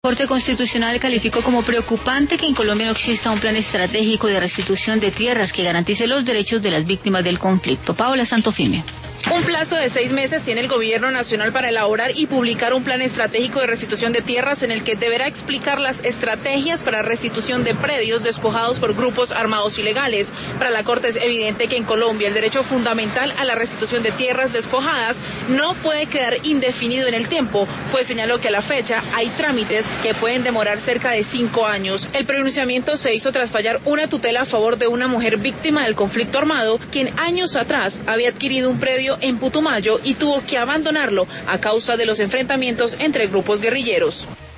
La Corte Constitucional calificó como preocupante que en Colombia no exista un plan estratégico de restitución de tierras que garantice los derechos de las víctimas del conflicto. Paola Santofimio. Un plazo de 6 meses tiene el gobierno nacional para elaborar y publicar un plan estratégico de restitución de tierras en el que deberá explicar las estrategias para restitución de predios despojados por grupos armados ilegales. Para la Corte es evidente que en Colombia el derecho fundamental a la restitución de tierras despojadas no puede quedar indefinido en el tiempo, pues señaló que a la fecha hay trámites que pueden demorar cerca de 5 años. El pronunciamiento se hizo tras fallar una tutela a favor de una mujer víctima del conflicto armado, quien años atrás había adquirido un predio en Putumayo y tuvo que abandonarlo a causa de los enfrentamientos entre grupos guerrilleros.